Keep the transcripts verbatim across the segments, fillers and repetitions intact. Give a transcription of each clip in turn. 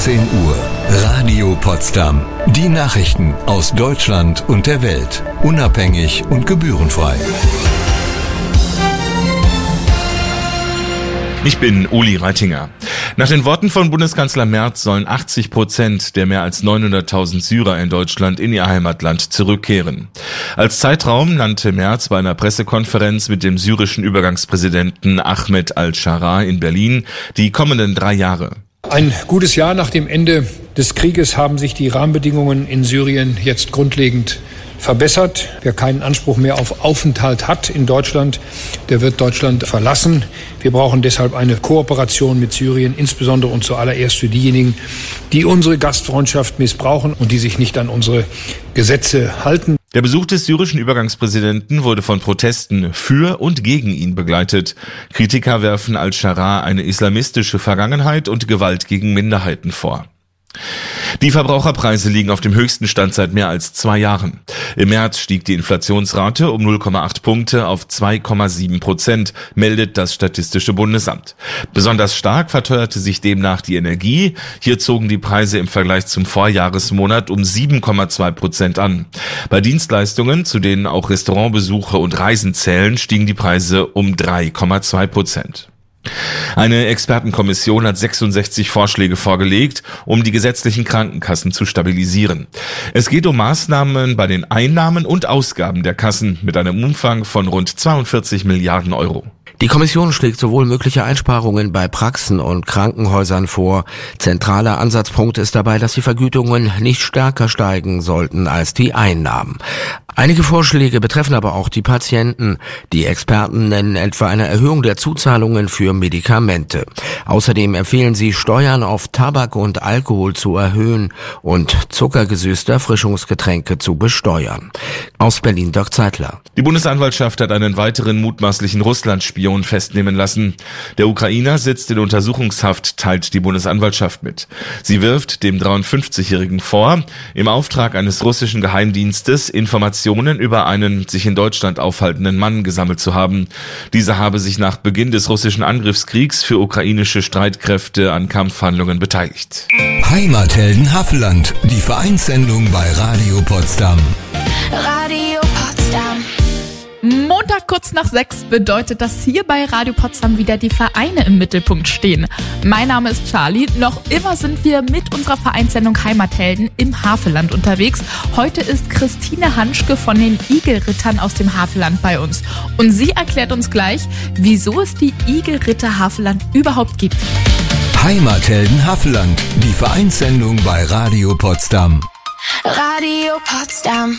achtzehn Uhr. Radio Potsdam. Die Nachrichten aus Deutschland und der Welt. Unabhängig und gebührenfrei. Ich bin Uli Reitinger. Nach den Worten von Bundeskanzler Merz sollen achtzig Prozent der mehr als neunhunderttausend Syrer in Deutschland in ihr Heimatland zurückkehren. Als Zeitraum nannte Merz bei einer Pressekonferenz mit dem syrischen Übergangspräsidenten Ahmed al-Sharaa in Berlin die kommenden drei Jahre. Ein gutes Jahr nach dem Ende des Krieges haben sich die Rahmenbedingungen in Syrien jetzt grundlegend verbessert. Wer keinen Anspruch mehr auf Aufenthalt hat in Deutschland, der wird Deutschland verlassen. Wir brauchen deshalb eine Kooperation mit Syrien, insbesondere und zuallererst für diejenigen, die unsere Gastfreundschaft missbrauchen und die sich nicht an unsere Gesetze halten. Der Besuch des syrischen Übergangspräsidenten wurde von Protesten für und gegen ihn begleitet. Kritiker werfen al-Sharaa eine islamistische Vergangenheit und Gewalt gegen Minderheiten vor. Die Verbraucherpreise liegen auf dem höchsten Stand seit mehr als zwei Jahren. Im März stieg die Inflationsrate um null Komma acht Punkte auf zwei Komma sieben Prozent, meldet das Statistische Bundesamt. Besonders stark verteuerte sich demnach die Energie. Hier zogen die Preise im Vergleich zum Vorjahresmonat um sieben Komma zwei Prozent an. Bei Dienstleistungen, zu denen auch Restaurantbesuche und Reisen zählen, stiegen die Preise um drei Komma zwei Prozent. Eine Expertenkommission hat sechsundsechzig Vorschläge vorgelegt, um die gesetzlichen Krankenkassen zu stabilisieren. Es geht um Maßnahmen bei den Einnahmen und Ausgaben der Kassen mit einem Umfang von rund zweiundvierzig Milliarden Euro. Die Kommission schlägt sowohl mögliche Einsparungen bei Praxen und Krankenhäusern vor. Zentraler Ansatzpunkt ist dabei, dass die Vergütungen nicht stärker steigen sollten als die Einnahmen. Einige Vorschläge betreffen aber auch die Patienten. Die Experten nennen etwa eine Erhöhung der Zuzahlungen für Medikamente. Außerdem empfehlen sie, Steuern auf Tabak und Alkohol zu erhöhen und zuckergesüßte Erfrischungsgetränke zu besteuern. Aus Berlin, Dirk Zeitler. Die Bundesanwaltschaft hat einen weiteren mutmaßlichen Russland-Spion festnehmen lassen. Der Ukrainer sitzt in Untersuchungshaft, teilt die Bundesanwaltschaft mit. Sie wirft dem dreiundfünfzigjährigen vor, im Auftrag eines russischen Geheimdienstes Informationen über einen sich in Deutschland aufhaltenden Mann gesammelt zu haben. Dieser habe sich nach Beginn des russischen Angriffskriegs für ukrainische Streitkräfte an Kampfhandlungen beteiligt. Heimathelden Havelland, die Vereinssendung bei Radio Potsdam. Radio Potsdam. Montag kurz nach sechs bedeutet, dass hier bei Radio Potsdam wieder die Vereine im Mittelpunkt stehen. Mein Name ist Charlie. Noch immer sind wir mit unserer Vereinssendung Heimathelden im Havelland unterwegs. Heute ist Christine Hanschke von den Igelrittern aus dem Havelland bei uns. Und sie erklärt uns gleich, wieso es die Igelritter Havelland überhaupt gibt. Heimathelden Havelland, die Vereinssendung bei Radio Potsdam. Radio Potsdam.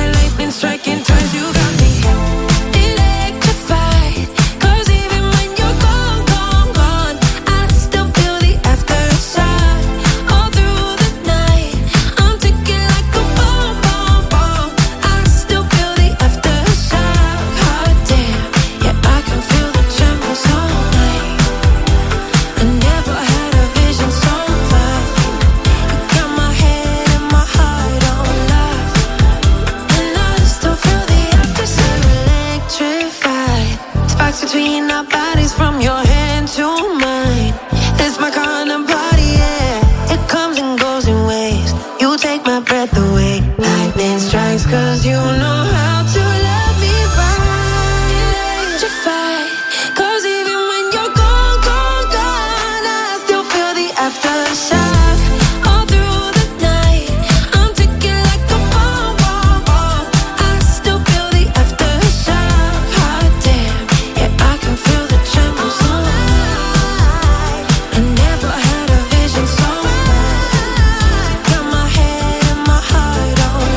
Striking twice, you got me electrified. 'Cause even when you're Sparks between our bodies from your hand to mine. It's my kind of party, yeah. It comes and goes in waves. You take my breath away. Lightning strikes cause you know how to love me right. Electrified. Cause even when you're gone, gone, gone, I still feel the aftershock. All through the night, I'm ticking like a bomb, bomb, bomb. I still feel the aftershock. Hot damn, yeah, I can feel the trembles on my. I never had a vision so bad. Got my head and my heart on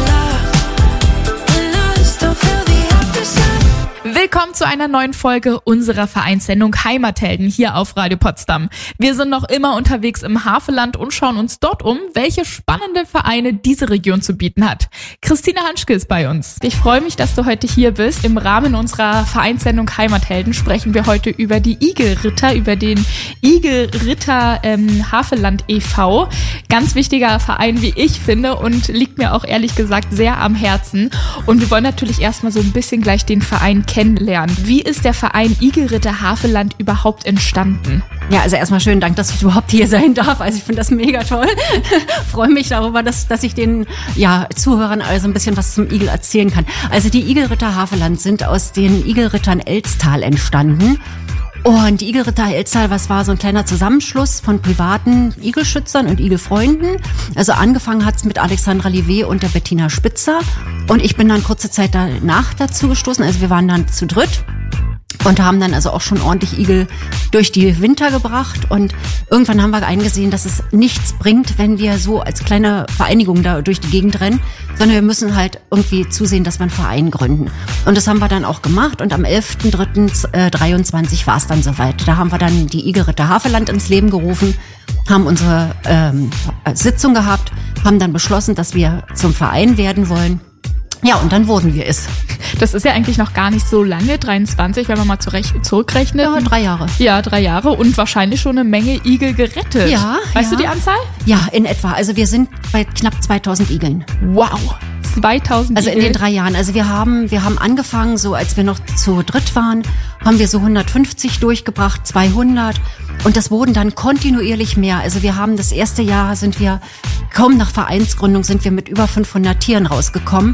lock, and I still feel the aftershock. Willkommen zu einer neuen Folge unserer Vereinssendung Heimathelden hier auf Radio Potsdam. Wir sind noch immer unterwegs im Havelland und schauen uns dort um, welche spannende Vereine diese Region zu bieten hat. Christine Hanschke ist bei uns. Ich freue mich, dass du heute hier bist. Im Rahmen unserer Vereinssendung Heimathelden sprechen wir heute über die Igelritter, über den Igelritter ähm, Havelland e V. Ganz wichtiger Verein, wie ich finde, und liegt mir auch ehrlich gesagt sehr am Herzen. Und wir wollen natürlich erstmal so ein bisschen gleich den Verein kennenlernen. Wie ist der Verein Igelritter Havelland überhaupt entstanden? Ja, also erstmal schönen Dank, dass ich überhaupt hier sein darf. Also ich finde das mega toll. Freue mich darüber, dass, dass ich den ja, Zuhörern also ein bisschen was zum Igel erzählen kann. Also die Igelritter Havelland sind aus den Igelrittern Elztal entstanden. Und die Igelritter Elztal, was war so ein kleiner Zusammenschluss von privaten Igelschützern und Igelfreunden. Also angefangen hat's mit Alexandra Livet und der Bettina Spitzer. Und ich bin dann kurze Zeit danach dazu gestoßen. Also wir waren dann zu dritt und haben dann also auch schon ordentlich Igel durch die Winter gebracht. Und irgendwann haben wir eingesehen, dass es nichts bringt, wenn wir so als kleine Vereinigung da durch die Gegend rennen, sondern wir müssen halt irgendwie zusehen, dass wir einen Verein gründen. Und das haben wir dann auch gemacht. Und am elften dritten dreiundzwanzig war es dann soweit. Da haben wir dann die Igelritter Havelland ins Leben gerufen, haben unsere ähm, Sitzung gehabt, haben dann beschlossen, dass wir zum Verein werden wollen. Ja, und dann wurden wir es. Das ist ja eigentlich noch gar nicht so lange, dreiundzwanzig, wenn man mal zurecht, zurückrechnet. Ja, drei Jahre. Ja, drei Jahre und wahrscheinlich schon eine Menge Igel gerettet. Ja. Weißt ja. du die Anzahl? Ja, in etwa. Also wir sind bei knapp zweitausend Igeln. Wow. zweitausend Also Igel. in den drei Jahren. Also wir haben, wir haben angefangen, so als wir noch zu dritt waren, haben wir so hundertfünfzig durchgebracht, zweihundert. Und das wurden dann kontinuierlich mehr. Also wir haben das erste Jahr sind wir, kaum nach Vereinsgründung sind wir mit über fünfhundert Tieren rausgekommen.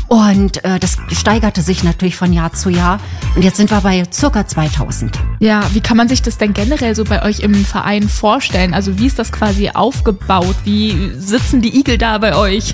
Und äh, das steigerte sich natürlich von Jahr zu Jahr. Und jetzt sind wir bei circa zweitausend. Ja, wie kann man sich das denn generell so bei euch im Verein vorstellen? Also wie ist das quasi aufgebaut? Wie sitzen die Igel da bei euch?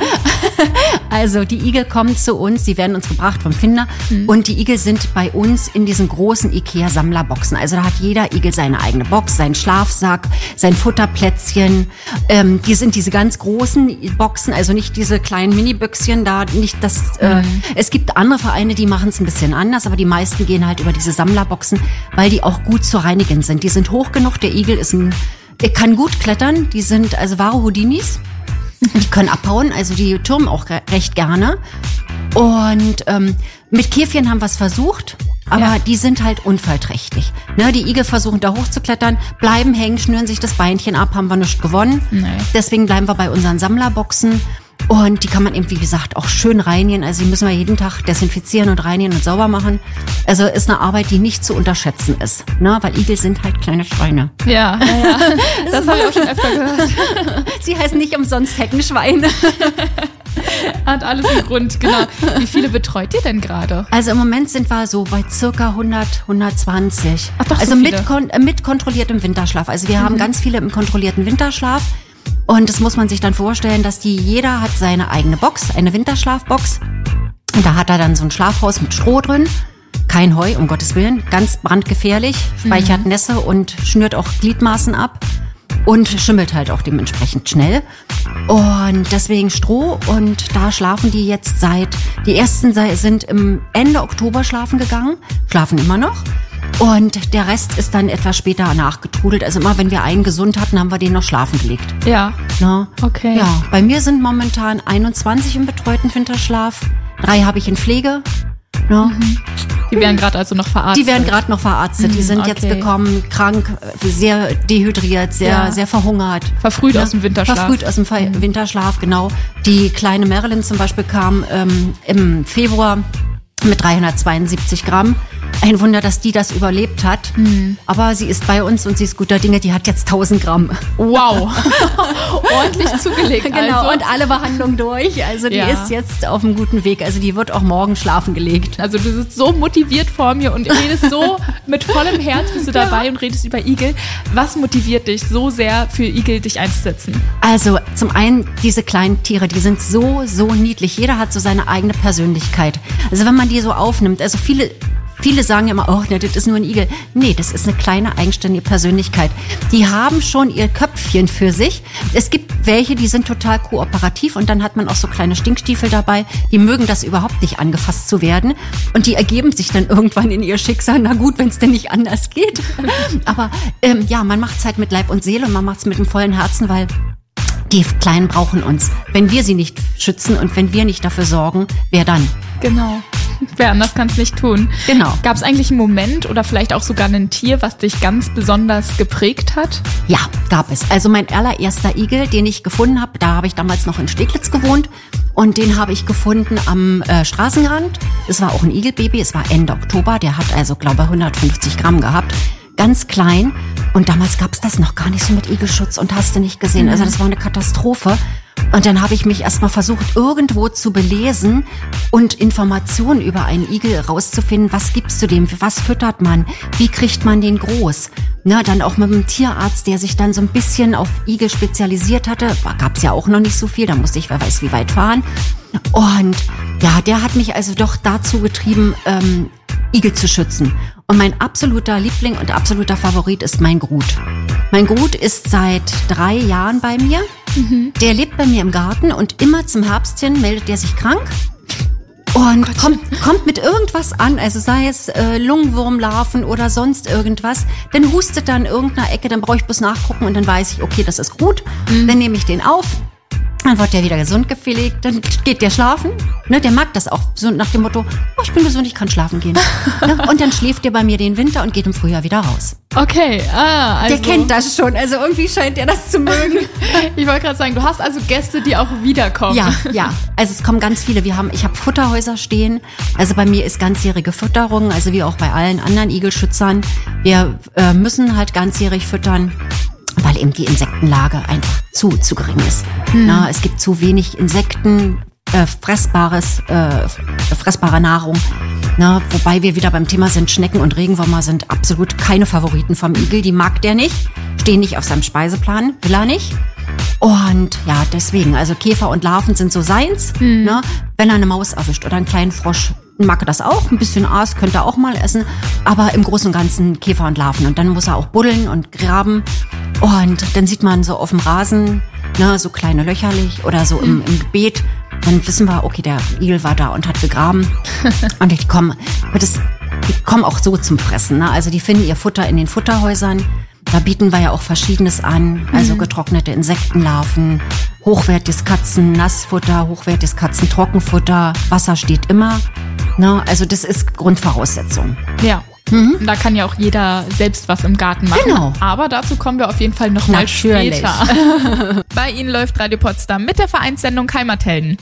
Also die Igel kommen zu uns, die werden uns gebracht vom Finder. Mhm. Und die Igel sind bei uns in diesen großen Ikea-Sammlerboxen. Also da hat jeder Igel seine eigene Box, seinen Schlafsack, sein Futterplätzchen. Ähm, die sind diese ganz großen Boxen, also nicht diese kleinen Mini-Büchschen da. Nicht das. Mhm. Äh, es gibt andere Vereine, die machen es ein bisschen anders, aber die meisten gehen halt über diese Sammlerboxen, weil die auch gut zu reinigen sind. Die sind hoch genug. Der Igel ist ein, er kann gut klettern. Die sind also wahre Houdinis. Die können abhauen, also die türmen auch recht gerne. Und ähm, mit Käfchen haben wir es versucht, aber ja. Die sind halt unfallträchtig. Ne, die Igel versuchen da hochzuklettern, bleiben hängen, schnüren sich das Beinchen ab, haben wir nicht gewonnen. Nee. Deswegen bleiben wir bei unseren Sammlerboxen. Und die kann man eben, wie gesagt, auch schön reinigen. Also die müssen wir jeden Tag desinfizieren und reinigen und sauber machen. Also ist eine Arbeit, die nicht zu unterschätzen ist. Ne? Weil Igel sind halt kleine Schweine. Ja, ja, ja. Das habe ich auch schon öfter gehört. Sie heißen nicht umsonst Heckenschweine. Hat alles einen Grund, genau. Wie viele betreut ihr denn gerade? Also im Moment sind wir so bei circa hundert, hundertzwanzig. Ach doch, also so mit, kon- äh, mit kontrolliertem Winterschlaf. Also wir mhm. haben ganz viele im kontrollierten Winterschlaf. Und das muss man sich dann vorstellen, dass die, jeder hat seine eigene Box, eine Winterschlafbox. Und da hat er dann so ein Schlafhaus mit Stroh drin. Kein Heu, um Gottes Willen. Ganz brandgefährlich. Speichert mhm. Nässe und schnürt auch Gliedmaßen ab. Und schimmelt halt auch dementsprechend schnell. Und deswegen Stroh. Und da schlafen die jetzt seit, die ersten sind im Ende Oktober schlafen gegangen. Schlafen immer noch. Und der Rest ist dann etwas später nachgetrudelt. Also immer, wenn wir einen gesund hatten, haben wir den noch schlafen gelegt. Ja. Na? Okay. Ja, bei mir sind momentan einundzwanzig im betreuten Winterschlaf. Drei habe ich in Pflege. Ja. Mhm. Die werden gerade also noch verarztet? Die werden gerade noch verarztet. Mhm, die sind okay. jetzt gekommen, krank, sehr dehydriert, sehr, ja. sehr verhungert. Verfrüht ja. aus dem Winterschlaf. Verfrüht aus dem Ver- mhm. Winterschlaf, genau. Die kleine Marilyn zum Beispiel kam ähm, im Februar mit dreihundertzweiundsiebzig Gramm. Ein Wunder, dass die das überlebt hat. Mhm. Aber sie ist bei uns und sie ist guter Dinge. Die hat jetzt tausend Gramm. Wow. Ordentlich zugelegt. Genau, also. Und alle Behandlungen durch. Also die ja. ist jetzt auf einem guten Weg. Also die wird auch morgen schlafen gelegt. Also du sitzt so motiviert vor mir und redest so mit vollem Herz bist du dabei ja. und redest über Igel. Was motiviert dich so sehr für Igel dich einzusetzen? Also zum einen diese kleinen Tiere, die sind so, so niedlich. Jeder hat so seine eigene Persönlichkeit. Also wenn man die so aufnimmt, also viele... Viele sagen immer, oh, ne, das ist nur ein Igel. Nee, das ist eine kleine, eigenständige Persönlichkeit. Die haben schon ihr Köpfchen für sich. Es gibt welche, die sind total kooperativ und dann hat man auch so kleine Stinkstiefel dabei. Die mögen das überhaupt nicht, angefasst zu werden. Und die ergeben sich dann irgendwann in ihr Schicksal. Na gut, wenn es denn nicht anders geht. Aber ähm, ja, man macht es halt mit Leib und Seele und man macht es mit dem vollen Herzen, weil die Kleinen brauchen uns. Wenn wir sie nicht schützen und wenn wir nicht dafür sorgen, wer dann? Genau. Wer anders kann es nicht tun. Genau. Gab es eigentlich einen Moment oder vielleicht auch sogar ein Tier, was dich ganz besonders geprägt hat? Ja, gab es. Also mein allererster Igel, den ich gefunden habe, da habe ich damals noch in Steglitz gewohnt und den habe ich gefunden am äh, Straßenrand. Es war auch ein Igelbaby, es war Ende Oktober, der hat also, glaube ich, hundertfünfzig Gramm gehabt. Ganz klein. Und damals gab es das noch gar nicht so mit Igelschutz und hast du nicht gesehen. Also das war eine Katastrophe. Und dann habe ich mich erstmal versucht, irgendwo zu belesen und Informationen über einen Igel rauszufinden. Was gibst du dem? Was füttert man? Wie kriegt man den groß? Na, dann auch mit einem Tierarzt, der sich dann so ein bisschen auf Igel spezialisiert hatte. Gab es ja auch noch nicht so viel. Da musste ich, wer weiß wie weit fahren. Und ja, der hat mich also doch dazu getrieben, ähm, Igel zu schützen. Und mein absoluter Liebling und absoluter Favorit ist mein Grut. Mein Grut ist seit drei Jahren bei mir. Mhm. Der lebt bei mir im Garten und immer zum Herbst hin meldet der sich krank und oh kommt, kommt mit irgendwas an, also sei es äh, Lungenwurmlarven oder sonst irgendwas. Dann hustet er in irgendeiner Ecke, dann brauche ich bloß nachgucken und dann weiß ich, okay, das ist Grut. Mhm. Dann nehme ich den auf. Dann wird der wieder gesund gepflegt, dann geht der schlafen. Ne, der mag das auch, so nach dem Motto, oh, ich bin gesund, ich kann schlafen gehen. Ne, und dann schläft der bei mir den Winter und geht im Frühjahr wieder raus. Okay, ah, also. Der kennt das schon, also irgendwie scheint er das zu mögen. Ich wollte gerade sagen, du hast also Gäste, die auch wiederkommen. Ja, ja, also es kommen ganz viele. Wir haben, ich habe Futterhäuser stehen, also bei mir ist ganzjährige Fütterung, also wie auch bei allen anderen Igelschützern. Wir äh, müssen halt ganzjährig füttern, weil eben die Insektenlage einfach zu, zu gering ist. Hm. Na, es gibt zu wenig Insekten, äh, fressbares, äh, fressbare Nahrung. Na, wobei wir wieder beim Thema sind, Schnecken und Regenwürmer sind absolut keine Favoriten vom Igel. Die mag der nicht, stehen nicht auf seinem Speiseplan, will er nicht. Und ja, deswegen, also Käfer und Larven sind so seins. Hm. Ne? Wenn er eine Maus erwischt oder einen kleinen Frosch, mag er das auch. Ein bisschen Aas könnte er auch mal essen. Aber im Großen und Ganzen Käfer und Larven. Und dann muss er auch buddeln und graben. Und dann sieht man so auf dem Rasen, ne, so kleine Löcherlich oder so im, im Beet. Dann wissen wir, okay, der Igel war da und hat gegraben. Und die kommen, das, die kommen auch so zum Fressen. Ne? Also die finden ihr Futter in den Futterhäusern. Da bieten wir ja auch Verschiedenes an. Also getrocknete Insektenlarven, hochwertiges Katzen-Nassfutter, hochwertiges Katzen-Trockenfutter. Wasser steht immer. Ne? Also das ist Grundvoraussetzung. Ja. Mhm. Da kann ja auch jeder selbst was im Garten machen. Genau. Aber dazu kommen wir auf jeden Fall noch mal später. Bei Ihnen läuft Radio Potsdam mit der Vereinssendung Heimathelden.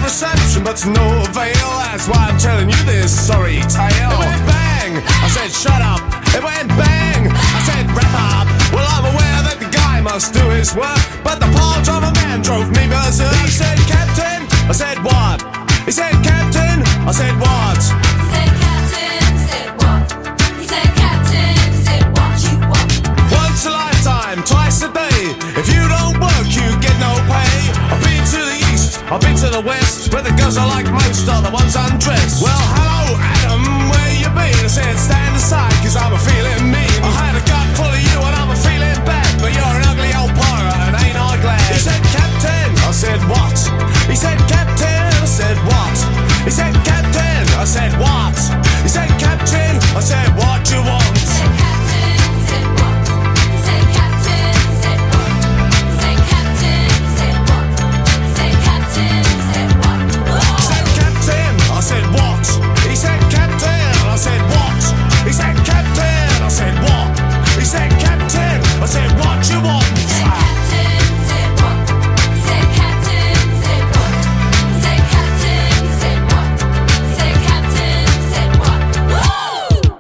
deception, but to no avail. That's why I'm telling you this sorry tale. It went bang, I said shut up. It went bang, I said wrap up. Well, I'm aware that the guy must do his work, but the part of a man drove me berserk. He said, Captain, I said what? He said, Captain, I said what? He said, Captain, I said what? He said, Captain, I said what you want? Once a lifetime, twice a day. If you don't work, you get no pay. I've been to the east, I've been to the west, where the girls I like most are the ones undressed. Well, hello, Adam, where you been? I said, stand aside, cause I'm a feeling mean. I had a gut full of you and I'm a feeling bad, but you're an ugly old pirate and ain't I glad? He said, Captain, I said, what? He said, Captain, I said, what? He said, Captain, I said, what? He said, Captain, I said, what you want? He said, Captain, I said what? He said, Captain, I said what? He said, Captain, I said what? He said, Captain, I said what? He said, Captain, I said, what? He said, Captain, I said, what? He said, Captain, I said, what? He said, Captain, I said, what you want? He said, Captain, I said what? He said, Captain, I said what? He said, Captain, I said what? He said, Captain, I said what? Woo!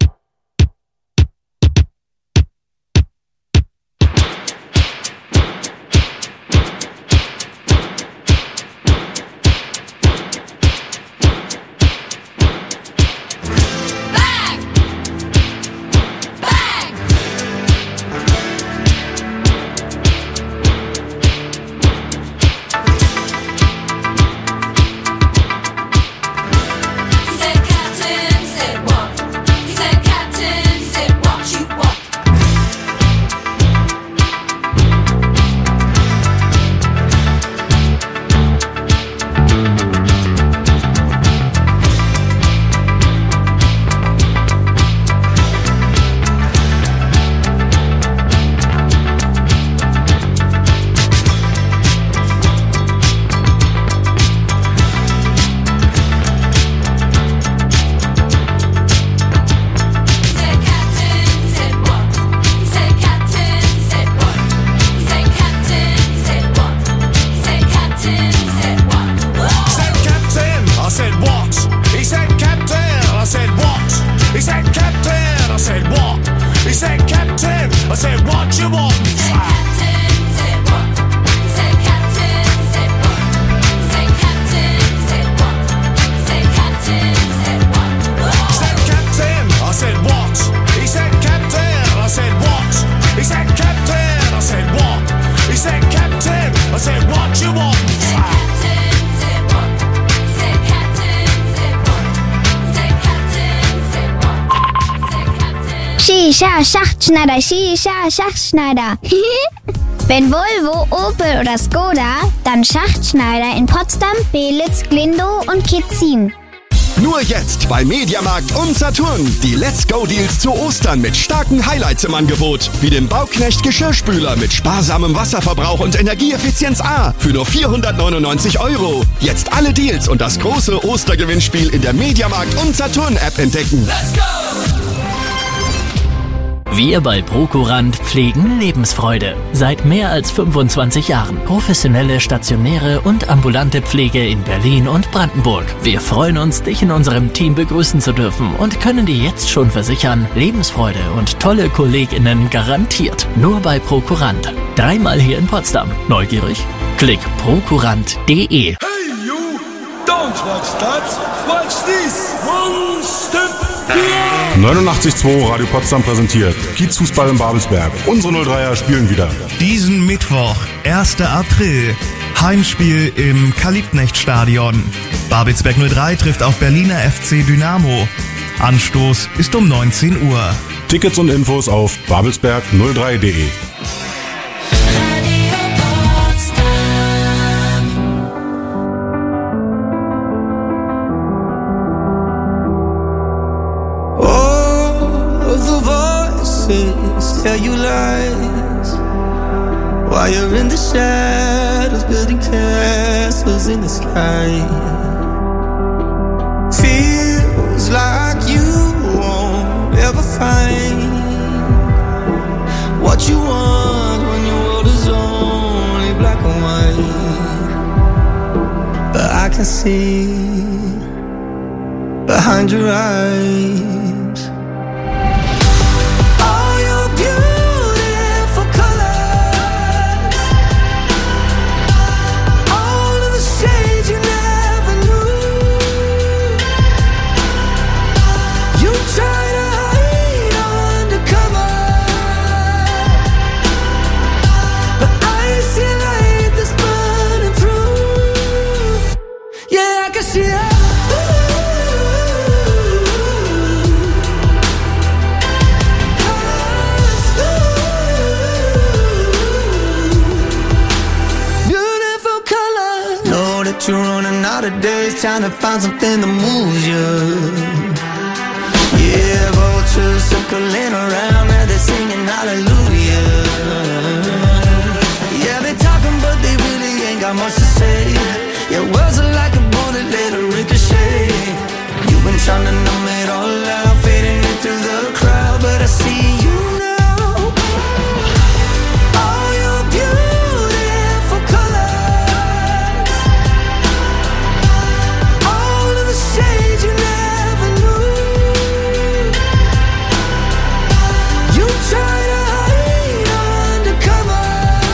Bang! Bang! He said, Captain, he said what? He said, Captain, he said what you want? He said, Captain, he said what? He said, Captain, he said what? He said, Captain, he said what? He said, Captain, he said what? He said, Captain, I said, what? He said, Captain, I said, what? He said, Captain, I said, what? He said, Captain, I said, what you want? He said, Captain, he said what? He said, Captain, he said what? He said, Captain, he said what? He said, Captain, he said what? He said, Captain, I said, what? He said, Captain, I said, what? He said, Captain, I said, what? He said, Captain, I said, what you want? He said, Captain, he said what? He said, Captain, he said what? He said, Captain, he said what? He said, Captain. Shisha, Schachtschneider, Shisha, Schachtschneider. Wenn Volvo, Opel oder Skoda, dann Schachtschneider in Potsdam, Belitz, Glindow und Kitzin. Nur jetzt bei Mediamarkt und Saturn. Die Let's Go Deals zu Ostern mit starken Highlights im Angebot. Wie dem Bauknecht Geschirrspüler mit sparsamem Wasserverbrauch und Energieeffizienz A für nur vierhundertneunundneunzig Euro. Jetzt alle Deals und das große Ostergewinnspiel in der Mediamarkt und Saturn App entdecken. Let's go! Wir bei Prokurant pflegen Lebensfreude. Seit mehr als fünfundzwanzig Jahren. Professionelle, stationäre und ambulante Pflege in Berlin und Brandenburg. Wir freuen uns, dich in unserem Team begrüßen zu dürfen und können dir jetzt schon versichern, Lebensfreude und tolle KollegInnen garantiert. Nur bei Prokurant. Dreimal hier in Potsdam. Neugierig? Klick prokurant punkt de. Hey you, don't watch that, watch this. One step beyond. neunundachtzig Komma zwei Radio Potsdam präsentiert Kiezfußball in Babelsberg. Unsere null dreier spielen wieder. Diesen Mittwoch, erster April, Heimspiel im Kalibknecht-Stadion. Babelsberg null drei trifft auf Berliner F C Dynamo. Anstoß ist um neunzehn Uhr. Tickets und Infos auf babelsberg null drei punkt de. Tell you lies while you're in the shadows, building castles in the sky. Feels like you won't ever find what you want when your world is only black and white. But I I can see behind your eyes. All your beautiful colors, all of the shades you never knew. You try to hide under cover, but I see light that's burning through. Yeah, I can see it. You're running out of days, trying to find something to move you. Yeah, vultures circling around, now they're singing hallelujah. Yeah, they talking, but they really ain't got much to say. Yeah, words are like a bullet, let it ricochet. You've been trying to numb it all out, fading into the crowd, but I see you now. All your beautiful colors, shades you never knew. You try to hide under cover,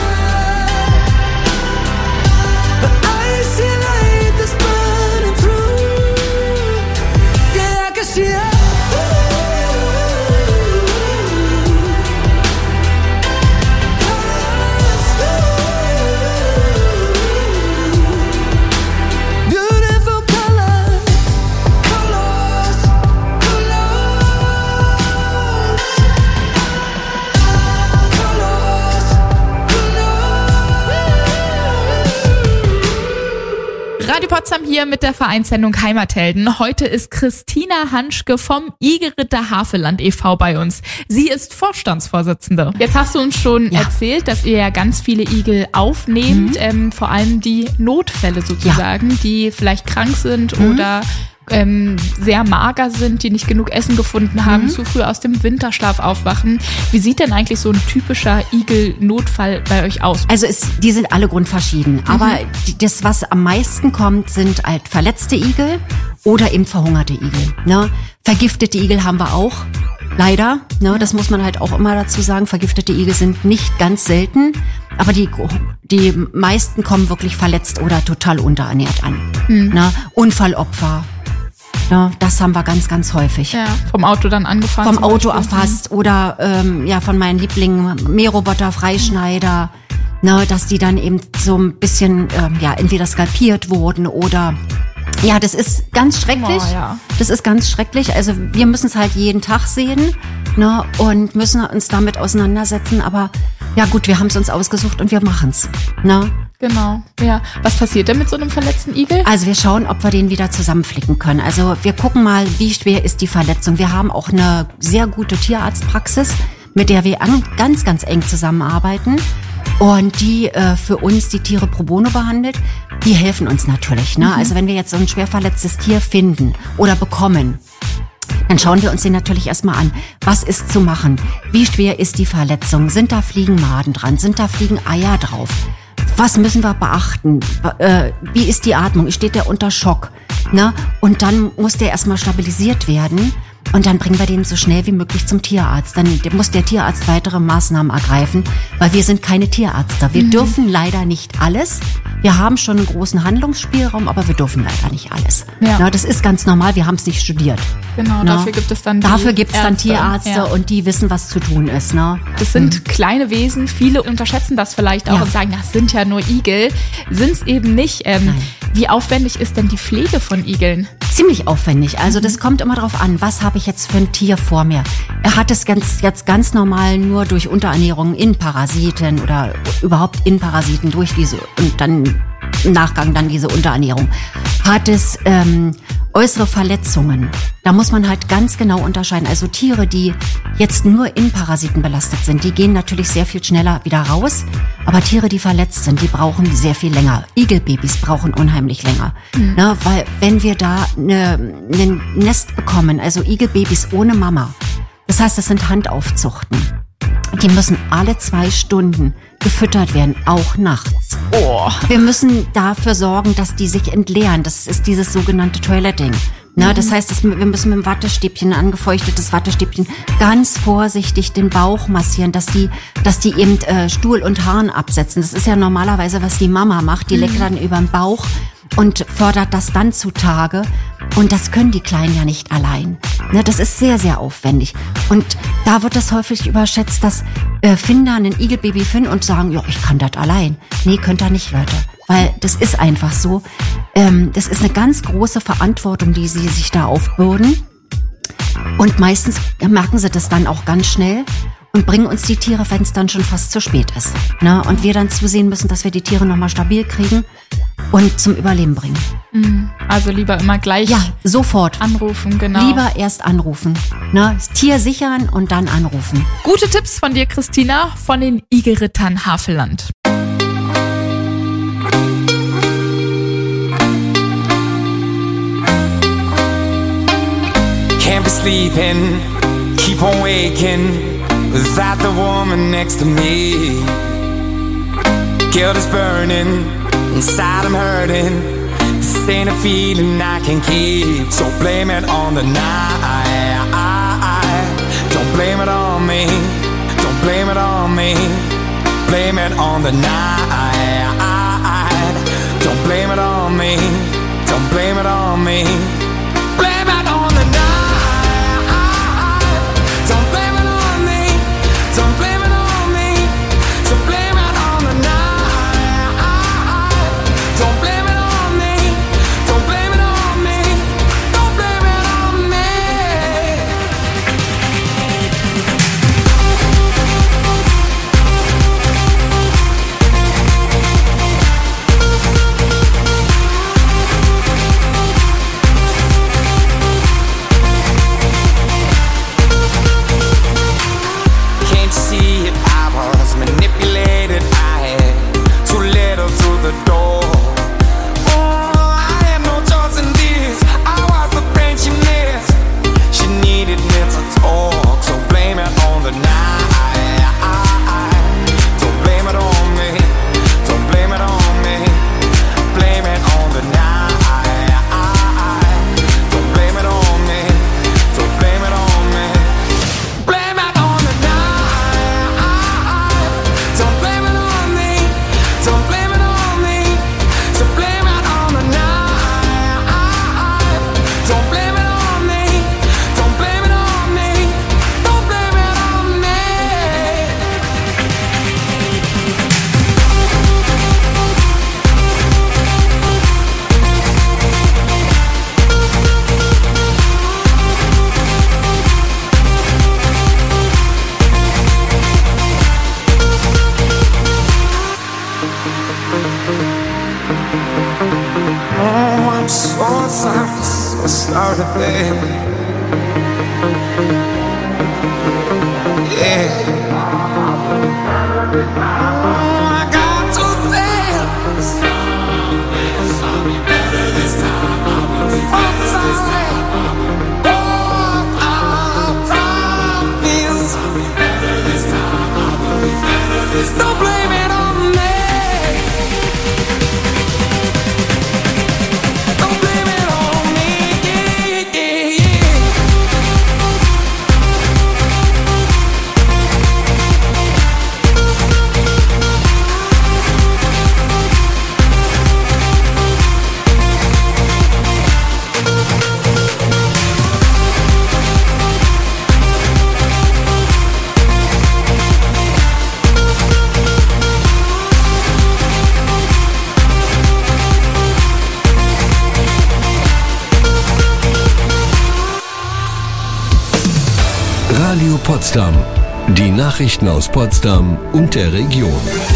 but I see light that's burning through. Yeah, I can see it. Radio Potsdam hier mit der Vereinssendung Heimathelden. Heute ist Christina Hanschke vom Igelritter Havelland e V bei uns. Sie ist Vorstandsvorsitzende. Jetzt hast du uns schon ja. erzählt, dass ihr ja ganz viele Igel aufnehmt, mhm. ähm, vor allem die Notfälle sozusagen, ja. die vielleicht krank sind mhm. oder ähm, sehr mager sind, die nicht genug Essen gefunden haben, mhm. zu früh aus dem Winterschlaf aufwachen. Wie sieht denn eigentlich so ein typischer Igel-Notfall bei euch aus? Also es, die sind alle grundverschieden. Mhm. Aber die, das, was am meisten kommt, sind halt verletzte Igel oder eben verhungerte Igel. Ne? Vergiftete Igel haben wir auch. Leider, ne, das muss man halt auch immer dazu sagen. Vergiftete Igel sind nicht ganz selten, aber die, die meisten kommen wirklich verletzt oder total unterernährt an. Mhm. Ne? Unfallopfer. Ja, das haben wir ganz, ganz häufig. Ja, vom Auto dann angefahren. Vom Auto erfasst oder ähm, ja von meinen Lieblingen Mähroboter, Freischneider, ne, dass die dann eben so ein bisschen ähm, ja entweder skalpiert wurden oder ja, das ist ganz schrecklich. Oh, ja. Das ist ganz schrecklich. Also wir müssen es halt jeden Tag sehen, ne, und müssen uns damit auseinandersetzen. Aber ja gut, wir haben es uns ausgesucht und wir machen's, ne? Genau, ja. Was passiert denn mit so einem verletzten Igel? Also wir schauen, ob wir den wieder zusammenflicken können. Also wir gucken mal, wie schwer ist die Verletzung. Wir haben auch eine sehr gute Tierarztpraxis, mit der wir ganz, ganz eng zusammenarbeiten. Und die äh, für uns die Tiere pro bono behandelt, die helfen uns natürlich. Ne? Mhm. Also wenn wir jetzt so ein schwer verletztes Tier finden oder bekommen, dann schauen wir uns den natürlich erstmal an. Was ist zu machen? Wie schwer ist die Verletzung? Sind da Fliegenmaden dran? Sind da Fliegeneier drauf? Was müssen wir beachten? Äh, wie ist die Atmung? Steht der unter Schock? Ne? Und dann muss der erstmal stabilisiert werden. Und dann bringen wir den so schnell wie möglich zum Tierarzt. Dann muss der Tierarzt weitere Maßnahmen ergreifen, weil wir sind keine Tierärzte. Wir mhm. dürfen leider nicht alles. Wir haben schon einen großen Handlungsspielraum, aber wir dürfen leider nicht alles. Ja. Na, das ist ganz normal, wir haben es nicht studiert. Genau, Na, dafür gibt es dann die Dafür gibt es dann Ärzte. Tierärzte ja. und die wissen, was zu tun ist. Ne? Das sind mhm. kleine Wesen, viele unterschätzen das vielleicht auch Ja. und sagen, das sind ja nur Igel. Sind es eben nicht. Ähm, wie aufwendig ist denn die Pflege von Igeln? Ziemlich aufwendig. Also das kommt immer darauf an, was habe ich jetzt für ein Tier vor mir. Er hat es ganz, jetzt ganz normal nur durch Unterernährung in Parasiten oder überhaupt in Parasiten durch diese und dann im Nachgang dann diese Unterernährung. Hat es ähm, äußere Verletzungen. Da muss man halt ganz genau unterscheiden. Also Tiere, die jetzt nur in Parasiten belastet sind, die gehen natürlich sehr viel schneller wieder raus. Aber Tiere, die verletzt sind, die brauchen sehr viel länger. Igelbabys brauchen unheimlich länger. Mhm. Ne, weil wenn wir da ne, ein Nest bekommen, also Igelbabys ohne Mama, das heißt, das sind Handaufzuchten. Die müssen alle zwei Stunden gefüttert werden, auch nachts. Oh. Wir müssen dafür sorgen, dass die sich entleeren. Das ist dieses sogenannte Toiletting. Na, das heißt, dass wir müssen mit dem Wattestäbchen, ein angefeuchtetes Wattestäbchen, ganz vorsichtig den Bauch massieren, dass die, dass die eben äh, Stuhl und Harn absetzen. Das ist ja normalerweise, was die Mama macht. Die leckt dann über den Bauch und fördert das dann zutage. Und das können die Kleinen ja nicht allein. Ne, das ist sehr, sehr aufwendig. Und da wird das häufig überschätzt, dass äh, Finder ein Igelbaby finden und sagen, ja, ich kann das allein. Nee, könnt ihr nicht, Leute. Weil das ist einfach so. Ähm, das ist eine ganz große Verantwortung, die sie sich da aufbürden. Und meistens merken sie das dann auch ganz schnell und bringen uns die Tiere, wenn es dann schon fast zu spät ist. Ne? Und wir dann zusehen müssen, dass wir die Tiere nochmal stabil kriegen und zum Überleben bringen. Also lieber immer gleich ja, sofort anrufen, genau. Lieber erst anrufen. Ne? Das Tier sichern und dann anrufen. Gute Tipps von dir, Christina, von den Igelrittern Havelland. Can't be sleeping, keep on waking without the woman next to me. Guilt is burning, inside I'm hurting. This ain't a feeling I can keep, so blame it on the night. Don't blame it on me, don't blame it on me. Blame it on the night. Don't blame it on me, don't blame it on me. Blame it on the night. Don't blame it on me, don't blame it on me. So blame it on the night. Don't blame it on me, don't blame it on me. Don't blame it on me. Can't you see it? I was manipulated. I had too little through the door. Oh, I had no choice in this. I was the friend she missed. She needed mental talk, so blame it on the night. Don't blame it on me. Don't blame it on me. Blame it on the night. Don't blame it on me. Don't blame it on me. Blame it on the night. Don't blame it on me. Don't blame it on me. So blame it on the night. Don't blame it on me. Don't blame it on me. Don't blame it on me. Oh, I'm so sorry, so sorry, baby. Yeah. Oh, I got to say, better this time. I'm sorry. Oh, I promise. Better this time. Don't blame it on me. Don't blame it on me. Yeah, yeah, yeah. Radio Potsdam. Die Nachrichten aus Potsdam und der Region.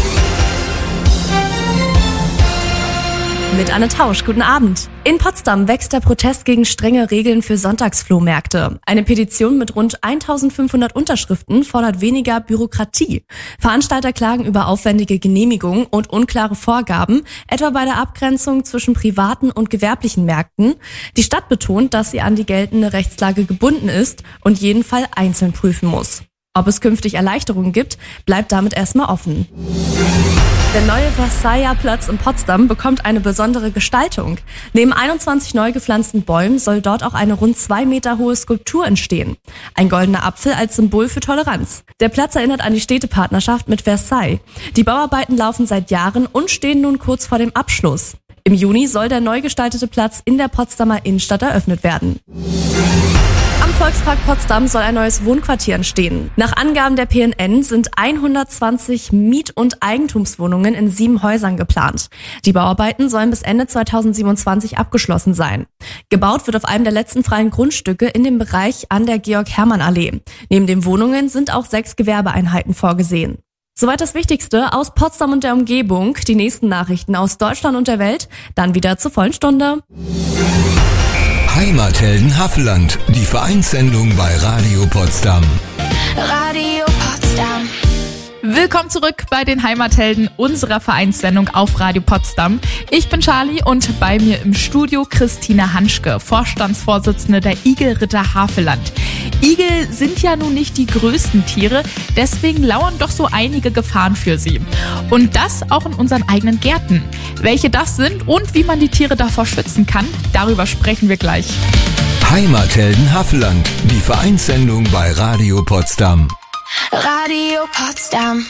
Mit Anne Tausch, guten Abend. In Potsdam wächst der Protest gegen strenge Regeln für Sonntagsflohmärkte. Eine Petition mit rund eintausendfünfhundert Unterschriften fordert weniger Bürokratie. Veranstalter klagen über aufwendige Genehmigungen und unklare Vorgaben, etwa bei der Abgrenzung zwischen privaten und gewerblichen Märkten. Die Stadt betont, dass sie an die geltende Rechtslage gebunden ist und jeden Fall einzeln prüfen muss. Ob es künftig Erleichterungen gibt, bleibt damit erstmal offen. Der neue Versailler Platz in Potsdam bekommt eine besondere Gestaltung. Neben einundzwanzig neu gepflanzten Bäumen soll dort auch eine rund zwei Meter hohe Skulptur entstehen. Ein goldener Apfel als Symbol für Toleranz. Der Platz erinnert an die Städtepartnerschaft mit Versailles. Die Bauarbeiten laufen seit Jahren und stehen nun kurz vor dem Abschluss. Im Juni soll der neu gestaltete Platz in der Potsdamer Innenstadt eröffnet werden. Am Volkspark Potsdam soll ein neues Wohnquartier entstehen. Nach Angaben der P N N sind hundertzwanzig Miet- und Eigentumswohnungen in sieben Häusern geplant. Die Bauarbeiten sollen bis Ende zweitausendsiebenundzwanzig abgeschlossen sein. Gebaut wird auf einem der letzten freien Grundstücke in dem Bereich an der Georg-Hermann-Allee. Neben den Wohnungen sind auch sechs Gewerbeeinheiten vorgesehen. Soweit das Wichtigste aus Potsdam und der Umgebung. Die nächsten Nachrichten aus Deutschland und der Welt, dann wieder zur vollen Stunde. Heimathelden Havelland, die Vereinssendung bei Radio Potsdam. Radio Potsdam. Willkommen zurück bei den Heimathelden unserer Vereinssendung auf Radio Potsdam. Ich bin Charlie und bei mir im Studio Christina Hanschke, Vorstandsvorsitzende der Igelritter Havelland. Igel sind ja nun nicht die größten Tiere, deswegen lauern doch so einige Gefahren für sie. Und das auch in unseren eigenen Gärten. Welche das sind und wie man die Tiere davor schützen kann, darüber sprechen wir gleich. Heimathelden Havelland, die Vereinssendung bei Radio Potsdam. Radio Potsdam.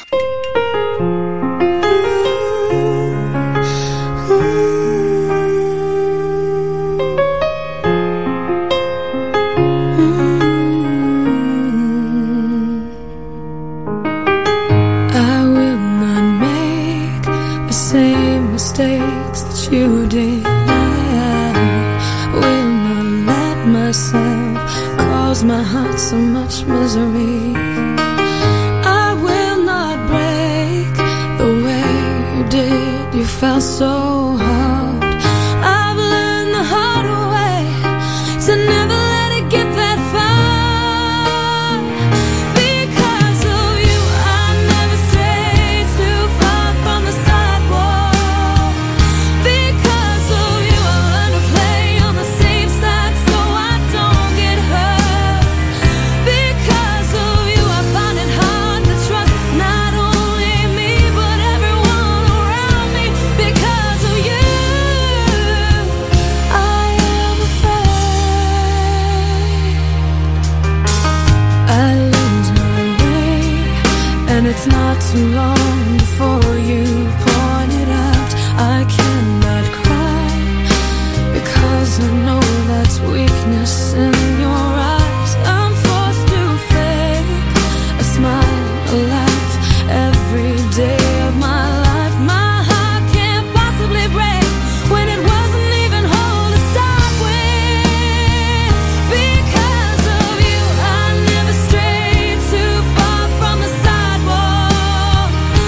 I will not make the same mistakes that you did. I will not let myself cause my heart so much misery. I will not break the way you did. You fell so hard. I've learned the hard way to never let it get that far. Because of you, I never strayed too far from the sidewalk. Because of you, I learned to play on the safe side so I don't get hurt. Because of you, I find it hard to trust not only me but everyone around me. Because of you, I am afraid I lose my way, and it's not too long before you point it out. I cannot cry because I know that's weakness in your eyes. I'm forced to fake a smile, a laugh every day of my life. My heart can't possibly break when it wasn't even whole to start with. Because of you, I never strayed too far from the sidewalk.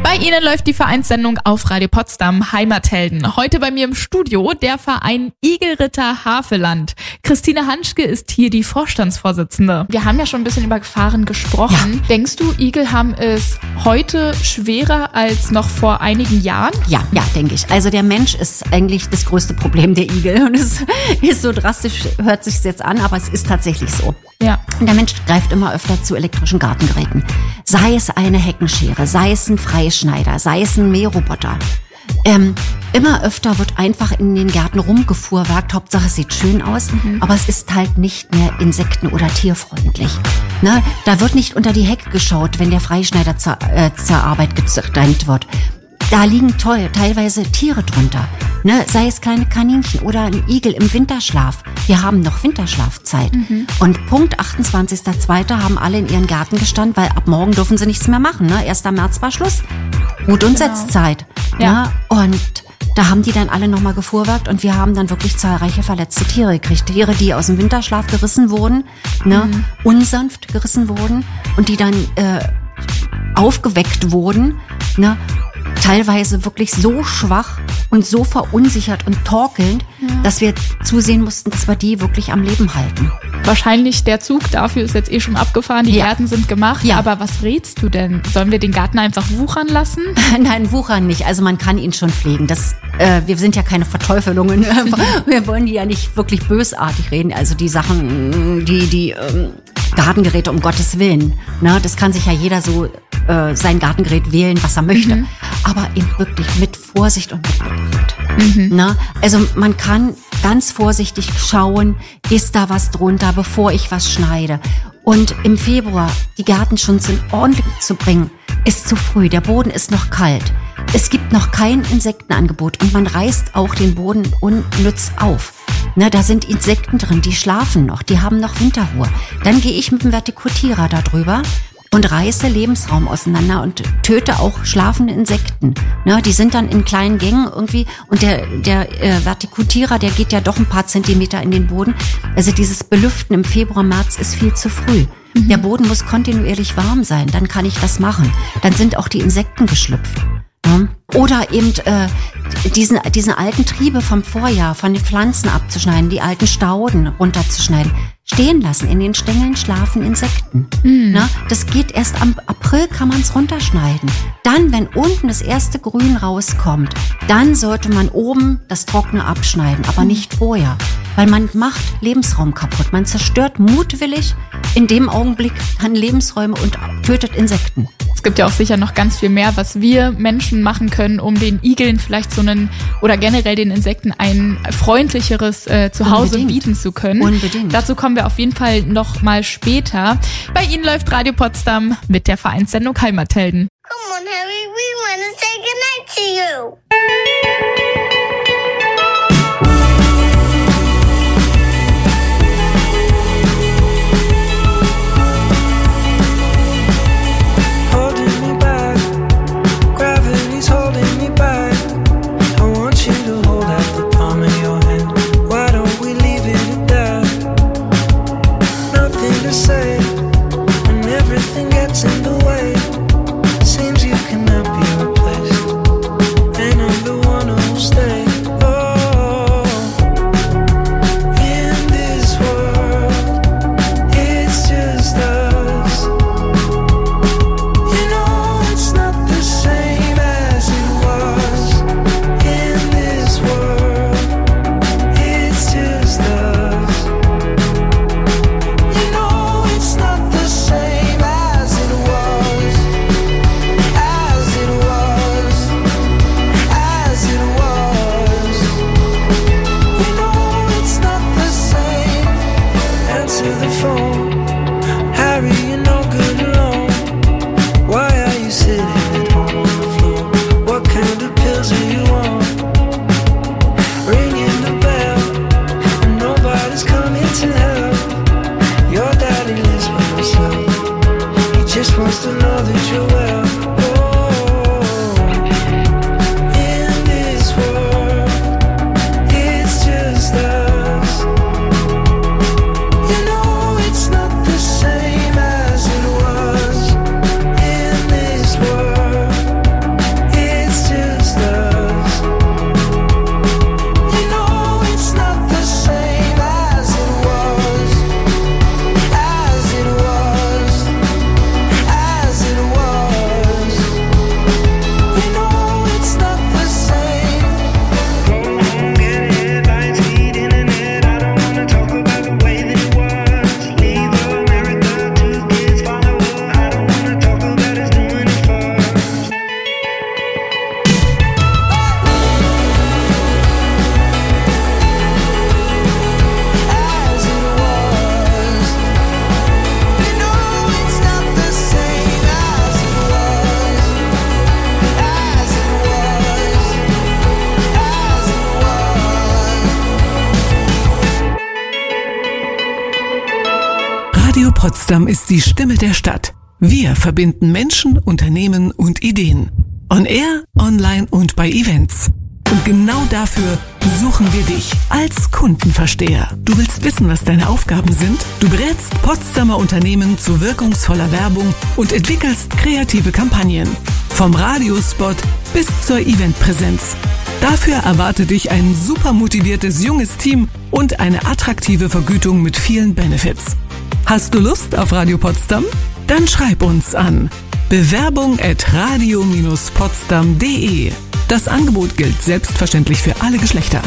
Bei Ihnen läuft die Vereinssendung auf Radio Potsdam Heimathelden. Heute bei mir im Studio der Verein Igelritter Havelland. Christine Hanschke ist hier die Vorstandsvorsitzende. Wir haben ja schon ein bisschen über Gefahren gesprochen. Ja. Denkst du, Igel haben es heute schwerer als noch vor einigen Jahren? Ja, ja, denke ich. Also der Mensch ist eigentlich das größte Problem der Igel. Und es ist so drastisch, hört sich jetzt an, aber es ist tatsächlich so. Ja. Der Mensch greift immer öfter zu elektrischen Gartengeräten. Sei es eine Heckenschere, sei es ein Freischneider, sei es ein Mähroboter. Ähm, immer öfter wird einfach in den Gärten rumgefuhrwerkt. Hauptsache es sieht schön aus, mhm. aber es ist halt nicht mehr insekten- oder tierfreundlich. Ne? Da wird nicht unter die Hecke geschaut, wenn der Freischneider zur, äh, zur Arbeit getrennt wird. Da liegen toll, teilweise Tiere drunter. Ne? Sei es kleine Kaninchen oder ein Igel im Winterschlaf. Wir haben noch Winterschlafzeit. Mhm. Und Punkt achtundzwanzigster zweiter haben alle in ihren Garten gestanden, weil ab morgen dürfen sie nichts mehr machen. Ne? erster März war Schluss. Hut- und genau. Setzzeit. Ja. Ne? Und da haben die dann alle nochmal gefuhrwerkt und wir haben dann wirklich zahlreiche verletzte Tiere gekriegt. Tiere, die aus dem Winterschlaf gerissen wurden, ne? Mhm. unsanft gerissen wurden und die dann äh, aufgeweckt wurden, ne? Teilweise wirklich so schwach und so verunsichert und torkelnd, ja. dass wir zusehen mussten, dass wir die wirklich am Leben halten. Wahrscheinlich der Zug dafür ist jetzt eh schon abgefahren, die ja. Gärten sind gemacht, ja. aber was rätst du denn? Sollen wir den Garten einfach wuchern lassen? Nein, wuchern nicht, also man kann ihn schon pflegen. Das, äh, wir sind ja keine Verteufelungen, wir wollen die ja nicht wirklich bösartig reden, also die Sachen, die, die ähm, Gartengeräte um Gottes Willen, ne? Das kann sich ja jeder so äh, sein Gartengerät wählen, was er möchte. Mhm. Aber eben wirklich mit Vorsicht und mit Bedacht. Mhm. Na, also man kann ganz vorsichtig schauen, ist da was drunter, bevor ich was schneide. Und im Februar die Gärten schon in Ordnung zu bringen, ist zu früh. Der Boden ist noch kalt. Es gibt noch kein Insektenangebot und man reißt auch den Boden unnütz auf. Na, da sind Insekten drin, die schlafen noch, die haben noch Winterruhe. Dann gehe ich mit dem Vertikutierer da drüber und reiße Lebensraum auseinander und töte auch schlafende Insekten. Ne, die sind dann in kleinen Gängen irgendwie und der, der äh, Vertikutierer, der geht ja doch ein paar Zentimeter in den Boden. Also dieses Belüften im Februar, März ist viel zu früh. Mhm. Der Boden muss kontinuierlich warm sein, dann kann ich das machen. Dann sind auch die Insekten geschlüpft. Ne? Oder eben äh, diesen, diesen alten Triebe vom Vorjahr, von den Pflanzen abzuschneiden, die alten Stauden runterzuschneiden. Stehen lassen. In den Stängeln schlafen Insekten. Mhm. Na, das geht erst am April, kann man es runterschneiden. Dann, wenn unten das erste Grün rauskommt, dann sollte man oben das Trockene abschneiden, aber nicht vorher. Weil man macht Lebensraum kaputt. Man zerstört mutwillig in dem Augenblick dann Lebensräume und tötet Insekten. Es gibt ja auch sicher noch ganz viel mehr, was wir Menschen machen können, um den Igeln vielleicht so einen oder generell den Insekten ein freundlicheres äh, Zuhause Unbedingt. bieten zu können. Unbedingt. Dazu kommen wir auf jeden Fall noch mal später. Bei Ihnen läuft Radio Potsdam mit der Vereinssendung Heimathelden. Come on, Harry, we want to say goodnight to you. Say when everything gets in the way, seems you cannot be replaced. And I'm the one who Potsdam ist die Stimme der Stadt. Wir verbinden Menschen, Unternehmen und Ideen. On Air, online und bei Events. Und genau dafür suchen wir dich als Kundenversteher. Du willst wissen, was deine Aufgaben sind? Du berätst Potsdamer Unternehmen zu wirkungsvoller Werbung und entwickelst kreative Kampagnen. Vom Radiospot bis zur Eventpräsenz. Dafür erwarte dich ein super motiviertes junges Team und eine attraktive Vergütung mit vielen Benefits. Hast du Lust auf Radio Potsdam? Dann schreib uns an bewerbung at radio potsdam punkt de. Das Angebot gilt selbstverständlich für alle Geschlechter.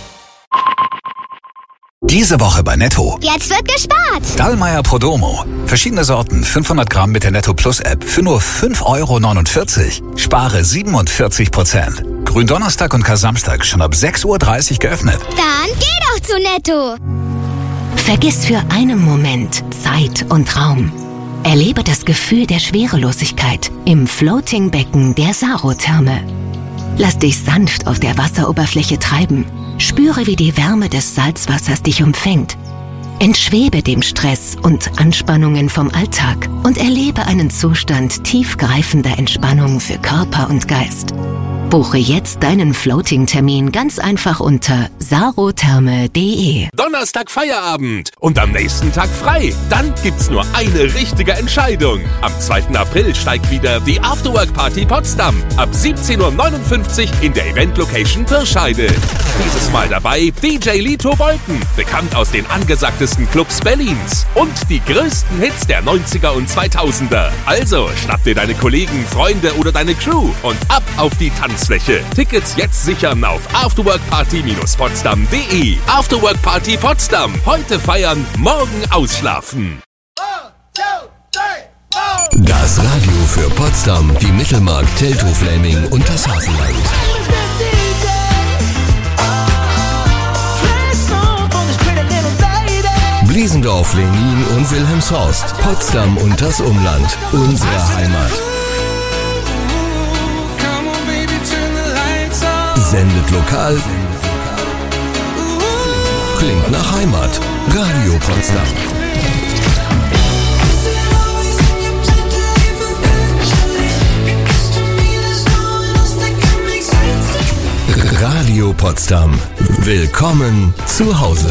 Diese Woche bei Netto. Jetzt wird gespart. Dallmayr Prodomo. Verschiedene Sorten, fünfhundert Gramm mit der Netto Plus App für nur fünf Euro neunundvierzig. Spare siebenundvierzig Prozent. Gründonnerstag und Kar-Samstag schon ab sechs Uhr dreißig geöffnet. Dann geh doch zu Netto. Vergiss für einen Moment Zeit und Raum. Erlebe das Gefühl der Schwerelosigkeit im Floating-Becken der Sarotherme. Lass dich sanft auf der Wasseroberfläche treiben. Spüre, wie die Wärme des Salzwassers dich umfängt. Entschwebe dem Stress und Anspannungen vom Alltag und erlebe einen Zustand tiefgreifender Entspannung für Körper und Geist. Buche jetzt deinen Floating-Termin ganz einfach unter sarotherme punkt de. Donnerstag Feierabend und am nächsten Tag frei. Dann gibt's nur eine richtige Entscheidung. Am zweiten April steigt wieder die Afterwork Party Potsdam. Ab siebzehn Uhr neunundfünfzig in der Event-Location Pirscheide. Dieses Mal dabei D J Lito Beuthen, bekannt aus den angesagtesten Clubs Berlins. Und die größten Hits der neunziger und zweitausender. Also schnapp dir deine Kollegen, Freunde oder deine Crew und ab auf die Tanzfläche. Tickets jetzt sichern auf afterworkparty potsdam punkt de. Afterwork Party Potsdam. Heute feiern, morgen ausschlafen. Das Radio für Potsdam, die Mittelmark, Teltow, Fläming und das Hafenland. Bliesendorf, Lenin und Wilhelmshorst, Potsdam und das Umland, unsere Heimat. Sendet lokal, klingt nach Heimat. Radio Potsdam. Radio Potsdam. Willkommen zu Hause.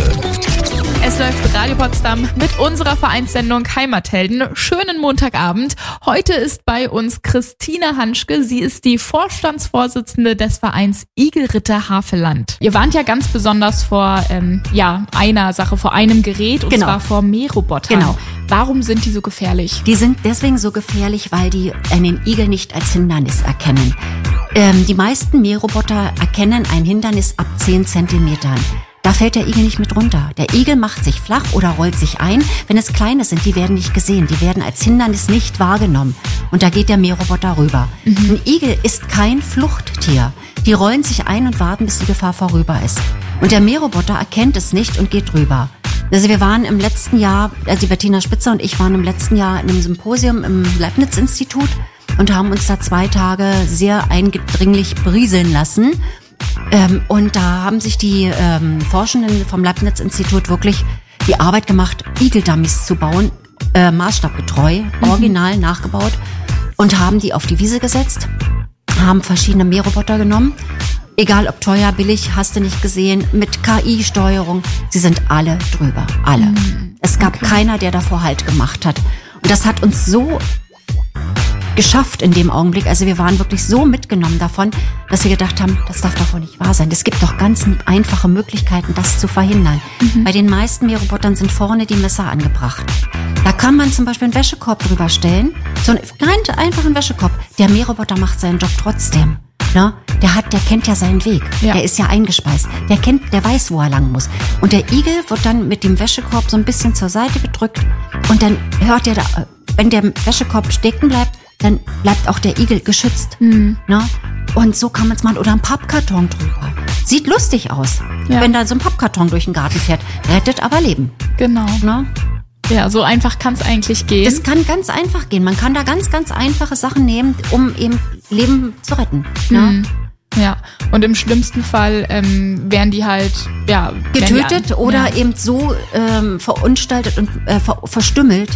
Es läuft Radio Potsdam mit unserer Vereinssendung Heimathelden. Schönen Montagabend. Heute ist bei uns Christina Hanschke. Sie ist die Vorstandsvorsitzende des Vereins Igelritter Havelland. Ihr warnt ja ganz besonders vor ähm, ja einer Sache, vor einem Gerät, und Genau. zwar vor Mährobotern. Genau. Warum sind die so gefährlich? Die sind deswegen so gefährlich, weil die einen Igel nicht als Hindernis erkennen. Ähm, die meisten Mähroboter erkennen ein Hindernis ab zehn Zentimetern. Da fällt der Igel nicht mit runter. Der Igel macht sich flach oder rollt sich ein. Wenn es kleine sind, die werden nicht gesehen. Die werden als Hindernis nicht wahrgenommen. Und da geht der Mähroboter rüber. Mhm. Ein Igel ist kein Fluchttier. Die rollen sich ein und warten, bis die Gefahr vorüber ist. Und der Mähroboter erkennt es nicht und geht rüber. Also wir waren im letzten Jahr, also die Bettina Spitzer und ich waren im letzten Jahr in einem Symposium im Leibniz-Institut und haben uns da zwei Tage sehr eingedringlich berieseln lassen. Ähm, und da haben sich die ähm, Forschenden vom Leibniz-Institut wirklich die Arbeit gemacht, Igeldummies zu bauen, äh, maßstabgetreu, Mhm. original nachgebaut, und haben die auf die Wiese gesetzt, haben verschiedene Mähroboter genommen, egal ob teuer, billig, hast du nicht gesehen, mit K I-Steuerung, sie sind alle drüber, alle. Mhm. Es gab Okay. keiner, der davor Halt gemacht hat. Und das hat uns so geschafft in dem Augenblick. Also wir waren wirklich so mitgenommen davon, dass wir gedacht haben, das darf doch wohl nicht wahr sein. Es gibt doch ganz einfache Möglichkeiten, das zu verhindern. Mhm. Bei den meisten Mährobotern sind vorne die Messer angebracht. Da kann man zum Beispiel einen Wäschekorb drüber stellen. So einen ganz einfachen Wäschekorb. Der Mähroboter macht seinen Job trotzdem. Ne? Der hat, der kennt ja seinen Weg. Ja. Der ist ja eingespeist. Der kennt, der weiß, wo er lang muss. Und der Igel wird dann mit dem Wäschekorb so ein bisschen zur Seite gedrückt. Und dann hört er da, wenn der Wäschekorb stecken bleibt, dann bleibt auch der Igel geschützt. Mhm. Ne? Und so kann man es machen. Oder ein Pappkarton drüber. Sieht lustig aus. Ja. Wenn da so ein Pappkarton durch den Garten fährt. Rettet aber Leben. Genau. Ne? Ja, so einfach kann es eigentlich gehen. Das kann ganz einfach gehen. Man kann da ganz, ganz einfache Sachen nehmen, um eben Leben zu retten. Ne? Mhm. Ja, und im schlimmsten Fall ähm, werden die halt ja werden Getötet die, oder ja. eben so ähm, verunstaltet und äh, ver verstümmelt,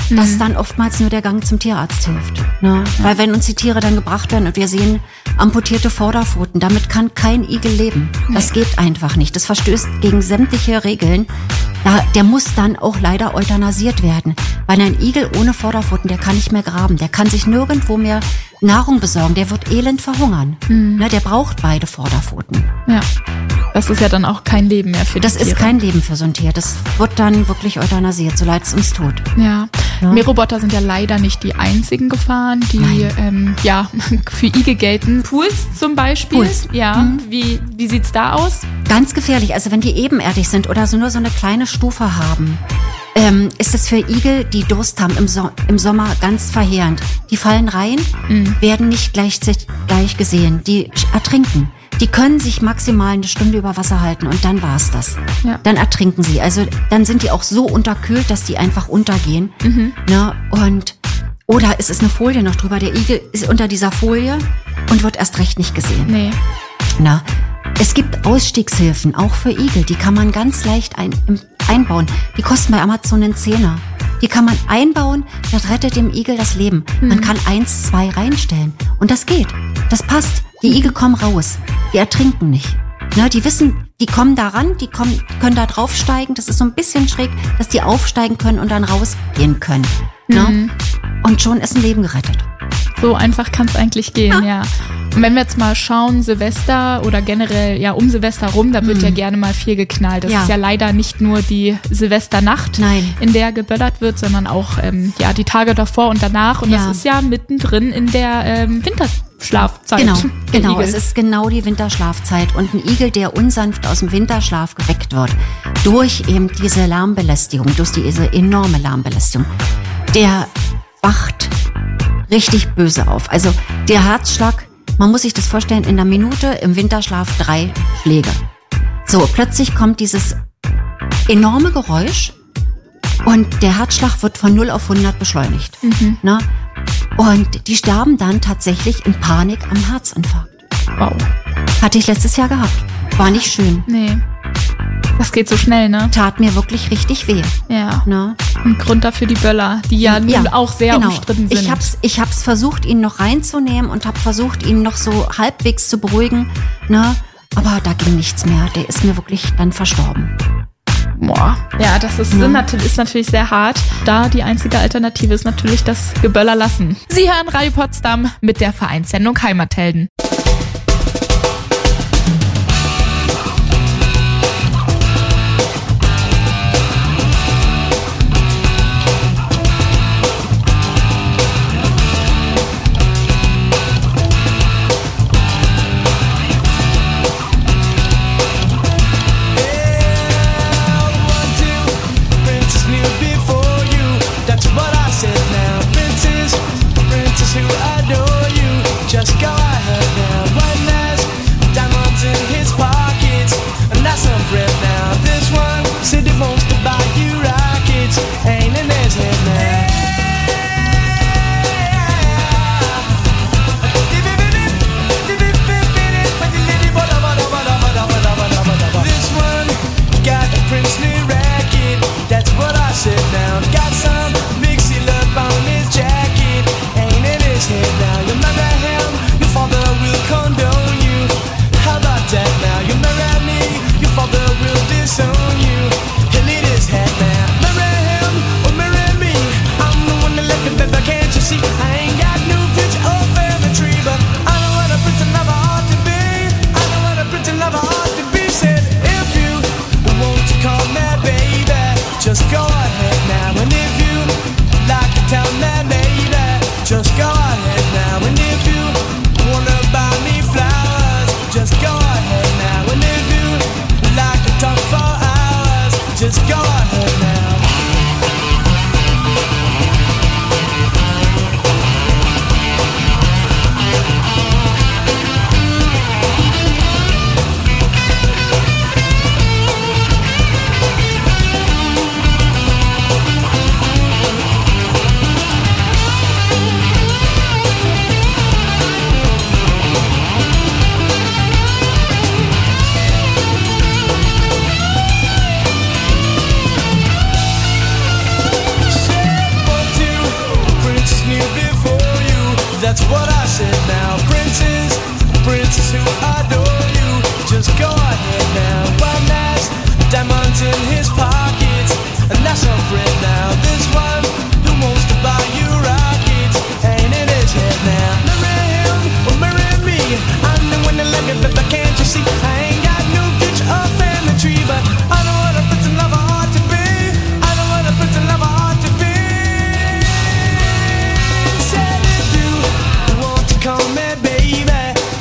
dass Mhm. dann oftmals nur der Gang zum Tierarzt hilft. Ne? Weil wenn uns die Tiere dann gebracht werden und wir sehen amputierte Vorderpfoten, damit kann kein Igel leben. Das geht einfach nicht. Das verstößt gegen sämtliche Regeln. Da, der muss dann auch leider euthanasiert werden. Weil ein Igel ohne Vorderpfoten, der kann nicht mehr graben. Der kann sich nirgendwo mehr Nahrung besorgen. Der wird elend verhungern. Mhm. Ne, der braucht beide Vorderpfoten. Ja. Das ist ja dann auch kein Leben mehr für die Das Tiere. ist kein Leben für so ein Tier. Das wird dann wirklich euthanasiert, so leid es uns tut. Ja. Ja. Mähroboter sind ja leider nicht die einzigen Gefahren, die ähm, ja für Igel gelten. Pools zum Beispiel. Pools. Ja. Mhm. Wie, wie sieht's da aus? Ganz gefährlich. Also wenn die ebenerdig sind oder so nur so eine kleine Stufe haben, ähm, ist es für Igel, die Durst haben im, so- im Sommer, ganz verheerend. Die fallen rein, Mhm. werden nicht gleich, gleich gesehen. Die ertrinken. Die können sich maximal eine Stunde über Wasser halten und dann war's das. Ja. Dann ertrinken sie. Also dann sind die auch so unterkühlt, dass die einfach untergehen. Mhm. Ne? Und oder es ist eine Folie noch drüber. Der Igel ist unter dieser Folie und wird erst recht nicht gesehen. Nee. Na, es gibt Ausstiegshilfen, auch für Igel. Die kann man ganz leicht ein, im, einbauen. Die kosten bei Amazon einen Zehner. Die kann man einbauen, das rettet dem Igel das Leben. Man kann eins, zwei reinstellen. Und das geht. Das passt. Die Igel kommen raus. Die ertrinken nicht. Ne, die wissen, die kommen da ran, die kommen, können da draufsteigen. Das ist so ein bisschen schräg, dass die aufsteigen können und dann rausgehen können. Ne? Mhm. Und schon ist ein Leben gerettet. So einfach kann es eigentlich gehen, ja. Und wenn wir jetzt mal schauen, Silvester oder generell ja um Silvester rum, da wird Mhm. ja gerne mal viel geknallt. Das Ja. ist ja leider nicht nur die Silvesternacht, Nein. in der geböllert wird, sondern auch ähm, ja die Tage davor und danach. Und Ja. das ist ja mittendrin in der ähm, Winterschlafzeit. Genau, der genau. Igel. Es ist genau die Winterschlafzeit. Und ein Igel, der unsanft aus dem Winterschlaf geweckt wird, durch eben diese Lärmbelästigung, durch diese enorme Lärmbelästigung, der wacht richtig böse auf. Also der Herzschlag, man muss sich das vorstellen, in einer Minute im Winterschlaf drei Schläge. So, plötzlich kommt dieses enorme Geräusch und der Herzschlag wird von null auf hundert beschleunigt. Mhm. Ne? Und die sterben dann tatsächlich in Panik am Herzinfarkt. Wow. Hatte ich letztes Jahr gehabt. War nicht schön. Nee. Das geht so schnell, ne? Tat mir wirklich richtig weh. Ja. Ne? Ein Grund dafür die Böller, die ja nun auch sehr genau. umstritten sind. Ich hab's, ich hab's versucht, ihn noch reinzunehmen und hab versucht, ihn noch so halbwegs zu beruhigen. Ne? Aber da ging nichts mehr. Der ist mir wirklich dann verstorben. Boah. Ja, das ist, Ja. sind natürlich, ist natürlich sehr hart. Da die einzige Alternative ist natürlich das Geböller lassen. Sie hören Radio Potsdam mit der Vereinssendung Heimathelden. Princess knew before you. That's what I said now. Princess, princess who adore you. Just go ahead.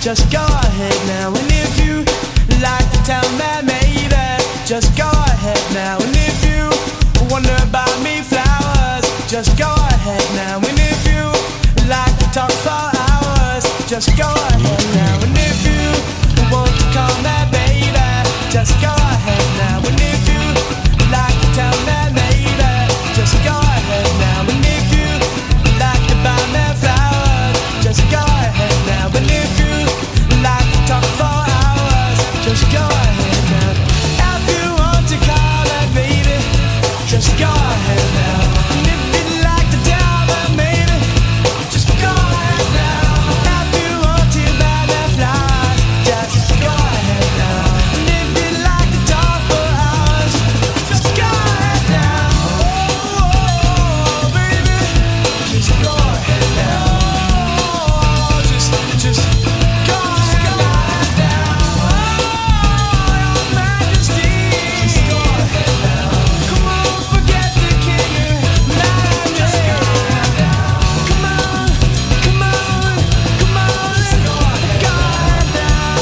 just go ahead now. And if you like to tell me maybe, just go ahead now. And if you wonder about me flowers, just go ahead now. And if you like to talk for hours, just go ahead now. And if you want to call me baby, just go ahead now. And if you like to tell me maybe, just go ahead now. And if you like to buy me flowers, just go ahead now. And if you like to talk for hours, just go ahead now. If you want to call me baby, just go ahead now. And if you'd like to tell me maybe, just go ahead now. If you want to buy me flowers, just go ahead now. And if you'd like to talk for hours, just go ahead now. Oh, oh, baby, just go ahead now. Oh, just, just go ahead now. Oh, your Majesty, just go ahead now. Come on, forget the king and majesty. Come on, come on, come on, let's go ahead now.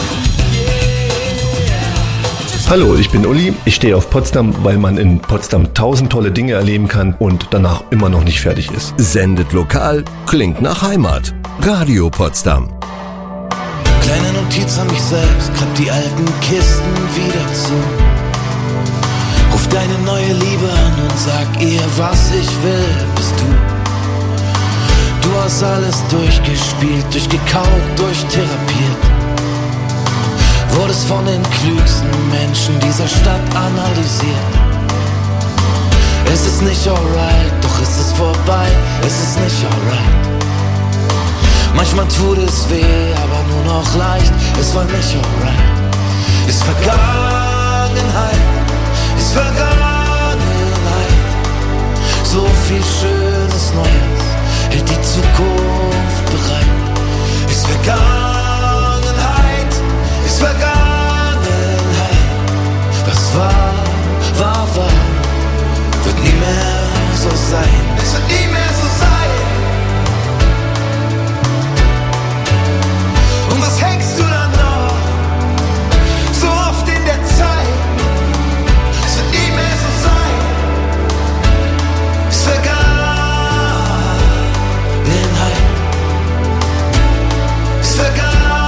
Yeah. Hallo, ich bin Uli. Ich stehe auf Potsdam, weil man in Potsdam tausend tolle Dinge erleben kann und danach immer noch nicht fertig ist. Sendet lokal, klingt nach Heimat. Radio Potsdam. Kleine Notiz an mich selbst, klapp die alten Kisten wieder zu. Ruf deine neue Liebe an und sag ihr, was ich will, bist du. Du hast alles durchgespielt, durchgekaut, durchtherapiert. Wurdest von den klügsten Menschen dieser Stadt analysiert. Es ist nicht alright, doch es ist vorbei, es ist nicht alright. Manchmal tut es weh, aber nur noch leicht, es war nicht alright. Ist Vergangenheit, ist Vergangenheit. So viel schönes Neues hält die Zukunft bereit. Ist Vergangenheit, ist Vergangenheit. Was war, war, war, wird nie mehr so sein. Es wird nie mehr so sein. Und was hängst du dann noch so oft in der Zeit? Es wird nie mehr so sein. Es ist Vergangenheit. Es ist Vergangenheit.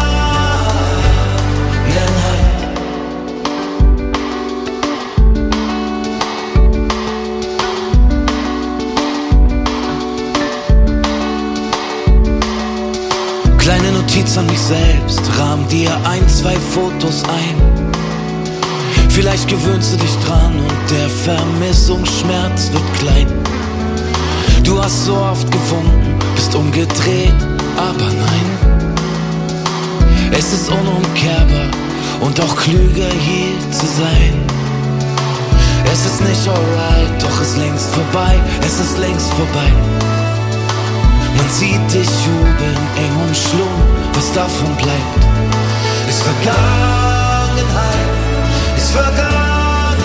Kleine Notiz an mich selbst, rahm dir ein, zwei Fotos ein. Vielleicht gewöhnst du dich dran und der Vermissungsschmerz wird klein. Du hast so oft gewunken, bist umgedreht, aber nein. Es ist unumkehrbar und auch klüger hier zu sein. Es ist nicht alright, doch es ist längst vorbei, es ist längst vorbei. Man sieht dich jubeln, eng umschlungen, was davon bleibt, ist Vergangenheit, ist Vergangenheit.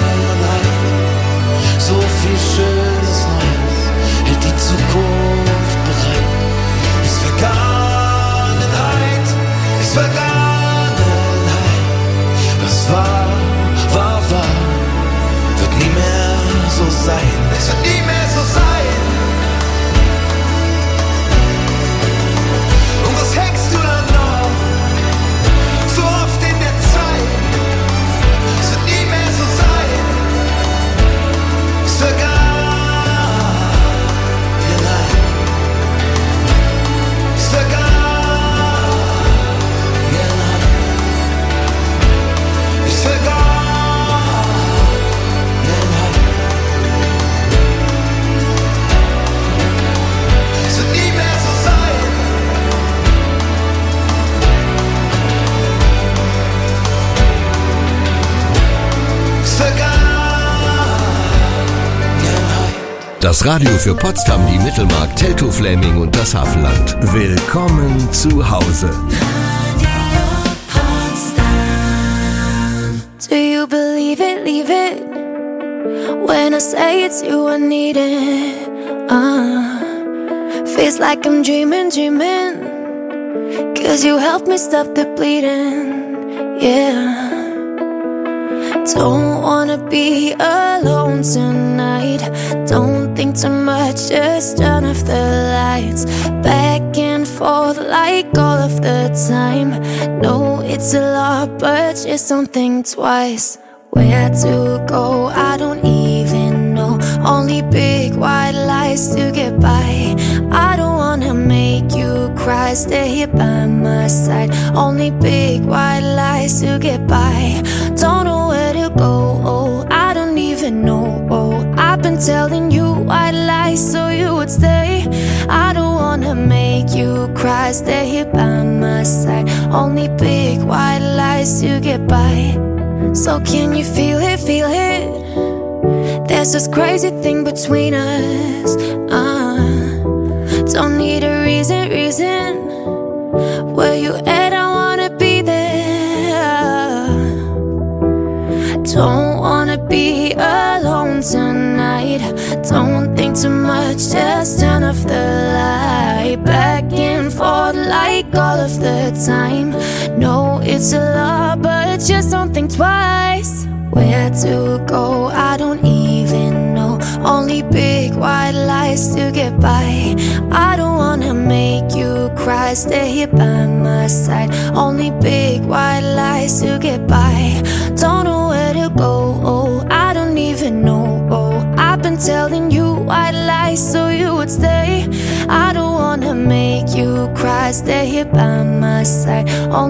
So viel schönes Neues hält die Zukunft bereit. Ist Vergangenheit, ist Vergangenheit. Was war, war, war, wird nie mehr so sein. Es wird nie mehr so sein. Was hängst du dann noch so oft in der Zeit? Es wird nie mehr so sein. Es ist Vergangenheit. Es ist Vergangenheit. Es ist Vergangenheit. Es wird nie mehr so sein. Das Radio für Potsdam, die Mittelmark, Teltow, Fläming und das Hafenland. Willkommen zu Hause. Do you believe it, leave it? When I say it's you, I need it. Uh, feels like I'm dreaming, dreaming. 'cause you helped me stop the bleeding, yeah. Don't wanna be alone tonight. Don't think too much, just turn off the lights. Back and forth like all of the time. No, it's a lot, but just don't think twice. Where to go, I don't even know. Only big white lies to get by. I don't wanna make you cry, stay here by my side. Only big white lies to get by. Don't know where to go, oh, I don't even know, oh. I've been telling you white lies so you would stay. I don't wanna make you cry, stay here by my side. Only big white lies to get by. So can you feel it, feel it? There's this crazy thing between us, uh, don't need a reason, reason. Where you at, I wanna be there. Don't wanna be alone tonight. Don't think too much, just turn off the light. Back and forth like all of the time. No, it's a lot, but just don't think twice. Where to go, I don't even know. Only big white lies to get by. I don't wanna make you cry, stay here by my side. Only big white lies to get by. Don't know where to go, oh, I don't even know, oh. I've been telling you white lies so you would stay. I don't wanna make you cry, stay here by my side. Only